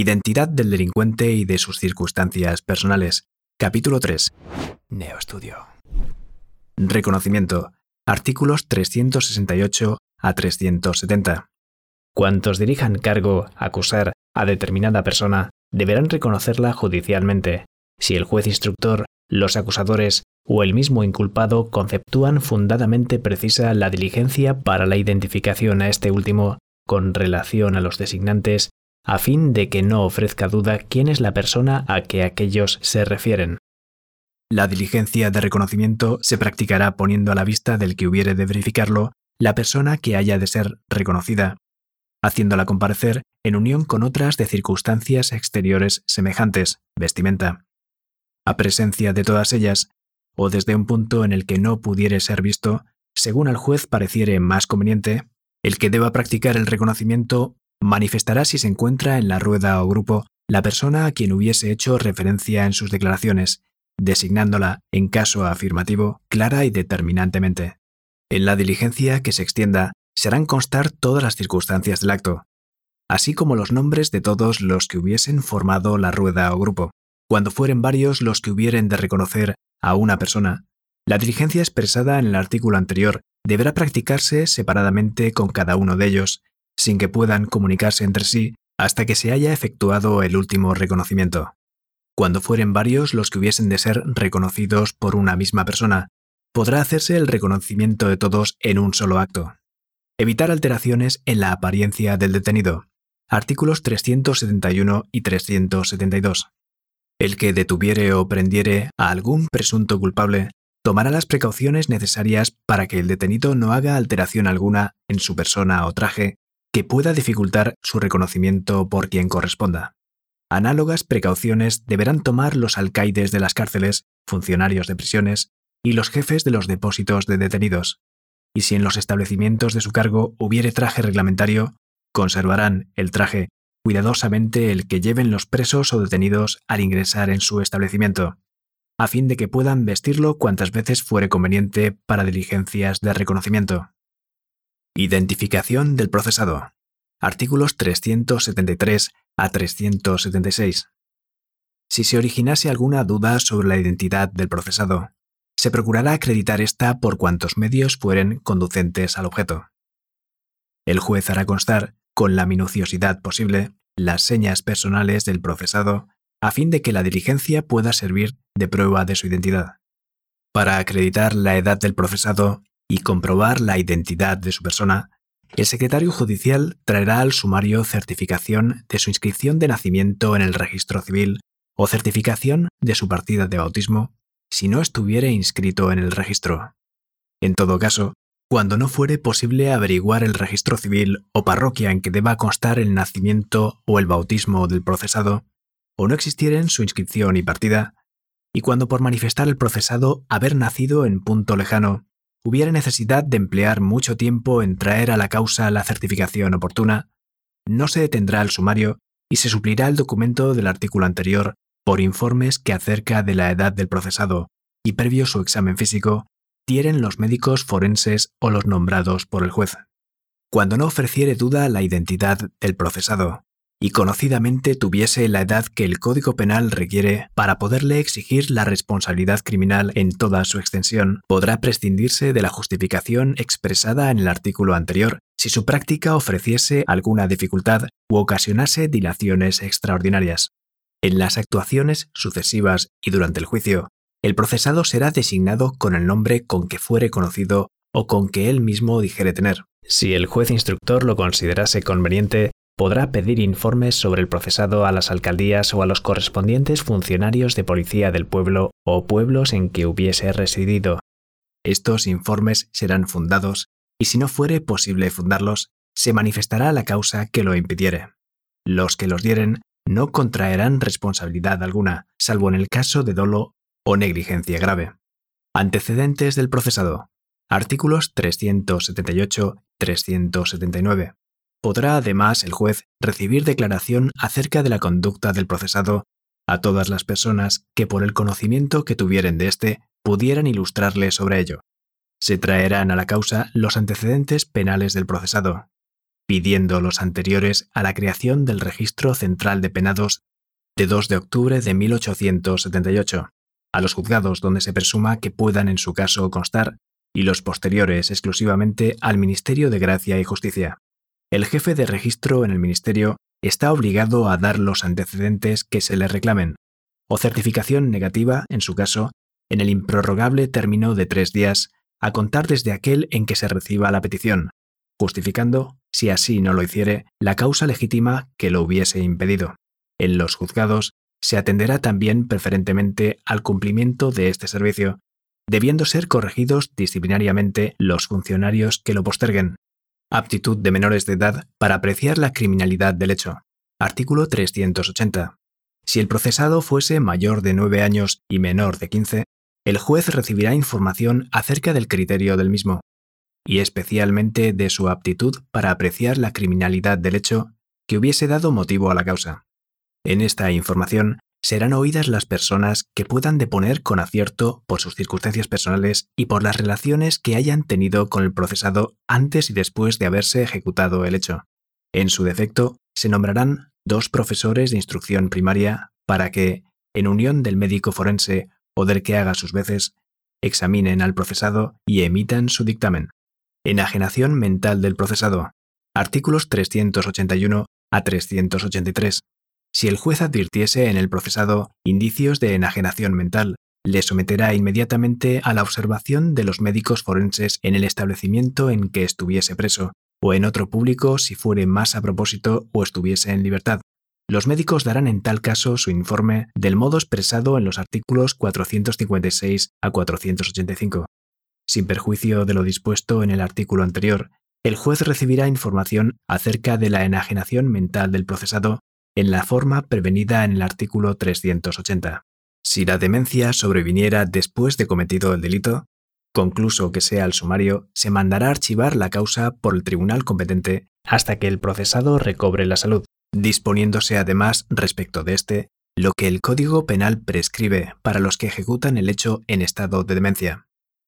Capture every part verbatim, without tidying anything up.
Identidad del delincuente y de sus circunstancias personales. Capítulo tres. Neoestudio. Reconocimiento. Artículos trescientos sesenta y ocho a trescientos setenta. Cuantos dirijan cargo, acusar a determinada persona, deberán reconocerla judicialmente, si el juez instructor, los acusadores o el mismo inculpado conceptúan fundadamente precisa la diligencia para la identificación a este último con relación a los designantes, a fin de que no ofrezca duda quién es la persona a que aquellos se refieren. La diligencia de reconocimiento se practicará poniendo a la vista del que hubiere de verificarlo la persona que haya de ser reconocida, haciéndola comparecer en unión con otras de circunstancias exteriores semejantes, vestimenta, a presencia de todas ellas, o desde un punto en el que no pudiere ser visto, según al juez pareciere más conveniente, el que deba practicar el reconocimiento manifestará si se encuentra en la rueda o grupo la persona a quien hubiese hecho referencia en sus declaraciones, designándola, en caso afirmativo, clara y determinantemente. En la diligencia que se extienda, se harán constar todas las circunstancias del acto, así como los nombres de todos los que hubiesen formado la rueda o grupo. Cuando fueren varios los que hubieren de reconocer a una persona, la diligencia expresada en el artículo anterior deberá practicarse separadamente con cada uno de ellos, sin que puedan comunicarse entre sí hasta que se haya efectuado el último reconocimiento. Cuando fueren varios los que hubiesen de ser reconocidos por una misma persona, podrá hacerse el reconocimiento de todos en un solo acto. Evitar alteraciones en la apariencia del detenido. Artículos trescientos setenta y uno y trescientos setenta y dos. El que detuviere o prendiere a algún presunto culpable tomará las precauciones necesarias para que el detenido no haga alteración alguna en su persona o traje que pueda dificultar su reconocimiento por quien corresponda. Análogas precauciones deberán tomar los alcaides de las cárceles, funcionarios de prisiones y los jefes de los depósitos de detenidos. Y si en los establecimientos de su cargo hubiere traje reglamentario, conservarán el traje cuidadosamente el que lleven los presos o detenidos al ingresar en su establecimiento, a fin de que puedan vestirlo cuantas veces fuere conveniente para diligencias de reconocimiento. Identificación del procesado. Artículos trescientos setenta y tres a trescientos setenta y seis. Si se originase alguna duda sobre la identidad del procesado, se procurará acreditar ésta por cuantos medios fueren conducentes al objeto. El juez hará constar, con la minuciosidad posible, las señas personales del procesado, a fin de que la diligencia pueda servir de prueba de su identidad. Para acreditar la edad del procesado y comprobar la identidad de su persona, el secretario judicial traerá al sumario certificación de su inscripción de nacimiento en el registro civil o certificación de su partida de bautismo, si no estuviere inscrito en el registro. En todo caso, cuando no fuere posible averiguar el registro civil o parroquia en que deba constar el nacimiento o el bautismo del procesado, o no existieren su inscripción y partida, y cuando por manifestar el procesado haber nacido en punto lejano, hubiera necesidad de emplear mucho tiempo en traer a la causa la certificación oportuna, no se detendrá el sumario y se suplirá el documento del artículo anterior por informes que acerca de la edad del procesado y previo su examen físico dieren los médicos forenses o los nombrados por el juez. Cuando no ofreciere duda la identidad del procesado y conocidamente tuviese la edad que el Código Penal requiere para poderle exigir la responsabilidad criminal en toda su extensión, podrá prescindirse de la justificación expresada en el artículo anterior si su práctica ofreciese alguna dificultad u ocasionase dilaciones extraordinarias. En las actuaciones sucesivas y durante el juicio, el procesado será designado con el nombre con que fuere conocido o con que él mismo dijere tener. Si el juez instructor lo considerase conveniente, podrá pedir informes sobre el procesado a las alcaldías o a los correspondientes funcionarios de policía del pueblo o pueblos en que hubiese residido. Estos informes serán fundados y si no fuere posible fundarlos, se manifestará la causa que lo impidiere. Los que los dieren no contraerán responsabilidad alguna, salvo en el caso de dolo o negligencia grave. Antecedentes del procesado. Artículos trescientos setenta y ocho a trescientos setenta y nueve. Podrá además el juez recibir declaración acerca de la conducta del procesado a todas las personas que por el conocimiento que tuvieren de éste pudieran ilustrarle sobre ello. Se traerán a la causa los antecedentes penales del procesado, pidiendo los anteriores a la creación del Registro Central de Penados de dos de octubre de mil ochocientos setenta y ocho, a los juzgados donde se presuma que puedan en su caso constar, y los posteriores exclusivamente al Ministerio de Gracia y Justicia. El jefe de registro en el Ministerio está obligado a dar los antecedentes que se le reclamen, o certificación negativa, en su caso, en el improrrogable término de tres días, a contar desde aquel en que se reciba la petición, justificando, si así no lo hiciere, la causa legítima que lo hubiese impedido. En los juzgados se atenderá también preferentemente al cumplimiento de este servicio, debiendo ser corregidos disciplinariamente los funcionarios que lo posterguen. Aptitud de menores de edad para apreciar la criminalidad del hecho. Artículo trescientos ochenta. Si el procesado fuese mayor de nueve años y menor de quince, el juez recibirá información acerca del criterio del mismo, y especialmente de su aptitud para apreciar la criminalidad del hecho que hubiese dado motivo a la causa. En esta información serán oídas las personas que puedan deponer con acierto por sus circunstancias personales y por las relaciones que hayan tenido con el procesado antes y después de haberse ejecutado el hecho. En su defecto, se nombrarán dos profesores de instrucción primaria para que, en unión del médico forense o del que haga sus veces, examinen al procesado y emitan su dictamen. Enajenación mental del procesado. Artículos trescientos ochenta y uno a trescientos ochenta y tres. Si el juez advirtiese en el procesado indicios de enajenación mental, le someterá inmediatamente a la observación de los médicos forenses en el establecimiento en que estuviese preso, o en otro público si fuere más a propósito o estuviese en libertad. Los médicos darán en tal caso su informe del modo expresado en los artículos cuatrocientos cincuenta y seis a cuatrocientos ochenta y cinco. Sin perjuicio de lo dispuesto en el artículo anterior, el juez recibirá información acerca de la enajenación mental del procesado en la forma prevenida en el artículo trescientos ochenta. Si la demencia sobreviniera después de cometido el delito, concluso que sea el sumario, se mandará archivar la causa por el tribunal competente hasta que el procesado recobre la salud, disponiéndose además respecto de este lo que el Código Penal prescribe para los que ejecutan el hecho en estado de demencia.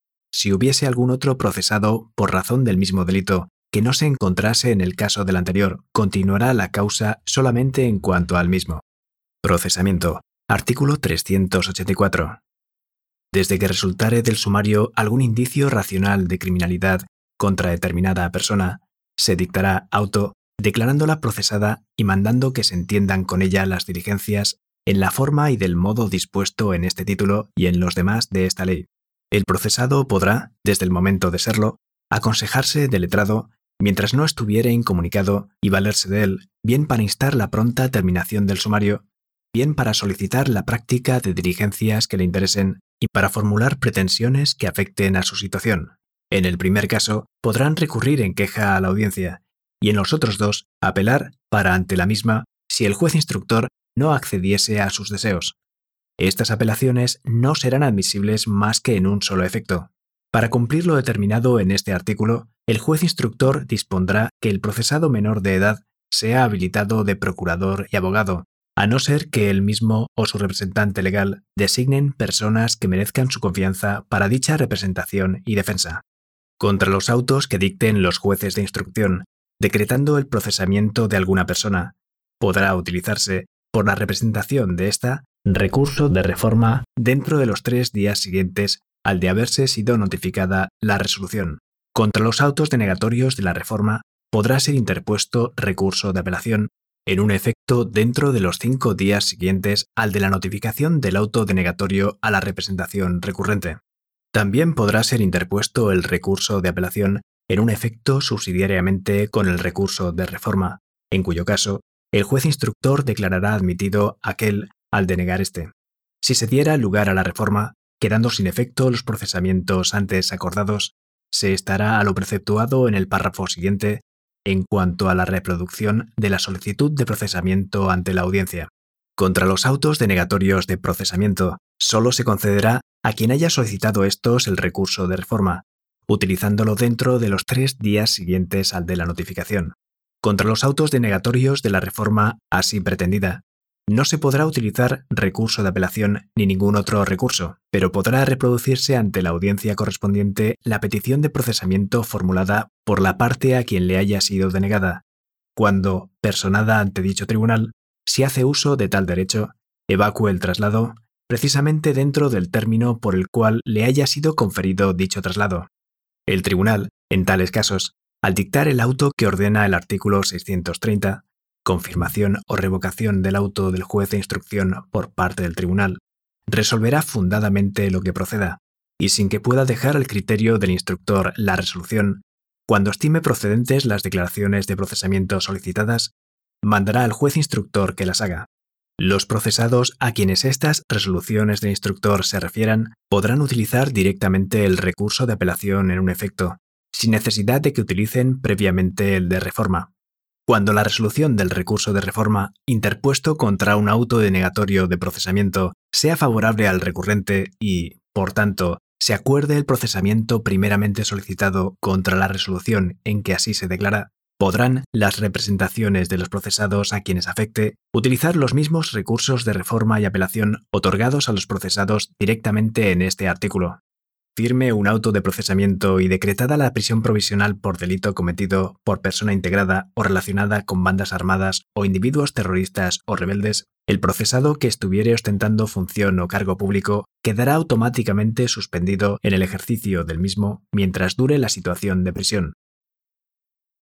Si hubiese algún otro procesado por razón del mismo delito que no se encontrase en el caso del anterior, continuará la causa solamente en cuanto al mismo. Procesamiento. Artículo trescientos ochenta y cuatro. Desde que resultare del sumario algún indicio racional de criminalidad contra determinada persona, se dictará auto declarándola procesada y mandando que se entiendan con ella las diligencias en la forma y del modo dispuesto en este título y en los demás de esta ley. El procesado podrá, desde el momento de serlo, aconsejarse del letrado mientras no estuviere incomunicado y valerse de él, bien para instar la pronta terminación del sumario, bien para solicitar la práctica de diligencias que le interesen y para formular pretensiones que afecten a su situación. En el primer caso, podrán recurrir en queja a la audiencia, y en los otros dos, apelar para ante la misma si el juez instructor no accediese a sus deseos. Estas apelaciones no serán admisibles más que en un solo efecto. Para cumplir lo determinado en este artículo, el juez instructor dispondrá que el procesado menor de edad sea habilitado de procurador y abogado, a no ser que él mismo o su representante legal designen personas que merezcan su confianza para dicha representación y defensa. Contra los autos que dicten los jueces de instrucción, decretando el procesamiento de alguna persona, podrá utilizarse, por la representación de ésta, recurso de reforma dentro de los tres días siguientes al de haberse sido notificada la resolución. Contra los autos denegatorios de la reforma podrá ser interpuesto recurso de apelación en un efecto dentro de los cinco días siguientes al de la notificación del auto denegatorio a la representación recurrente. También podrá ser interpuesto el recurso de apelación en un efecto subsidiariamente con el recurso de reforma, en cuyo caso el juez instructor declarará admitido aquel al denegar este. Si se diera lugar a la reforma, quedando sin efecto los procesamientos antes acordados, se estará a lo preceptuado en el párrafo siguiente en cuanto a la reproducción de la solicitud de procesamiento ante la audiencia. Contra los autos denegatorios de procesamiento, solo se concederá a quien haya solicitado estos el recurso de reforma, utilizándolo dentro de los tres días siguientes al de la notificación. Contra los autos denegatorios de la reforma así pretendida, No se podrá utilizar recurso de apelación ni ningún otro recurso, pero podrá reproducirse ante la audiencia correspondiente la petición de procesamiento formulada por la parte a quien le haya sido denegada, cuando, personada ante dicho tribunal, si hace uso de tal derecho, evacúe el traslado, precisamente dentro del término por el cual le haya sido conferido dicho traslado. El tribunal, en tales casos, al dictar el auto que ordena el artículo seiscientos treinta, confirmación o revocación del auto del juez de instrucción por parte del tribunal, resolverá fundadamente lo que proceda, y sin que pueda dejar al criterio del instructor la resolución, cuando estime procedentes las declaraciones de procesamiento solicitadas, mandará al juez instructor que las haga. Los procesados a quienes estas resoluciones del instructor se refieran podrán utilizar directamente el recurso de apelación en un efecto, sin necesidad de que utilicen previamente el de reforma. Cuando la resolución del recurso de reforma interpuesto contra un auto denegatorio de procesamiento sea favorable al recurrente y, por tanto, se acuerde el procesamiento primeramente solicitado contra la resolución en que así se declara, podrán las representaciones de los procesados a quienes afecte utilizar los mismos recursos de reforma y apelación otorgados a los procesados directamente en este artículo. Firme un auto de procesamiento y decretada la prisión provisional por delito cometido por persona integrada o relacionada con bandas armadas o individuos terroristas o rebeldes, el procesado que estuviere ostentando función o cargo público quedará automáticamente suspendido en el ejercicio del mismo mientras dure la situación de prisión.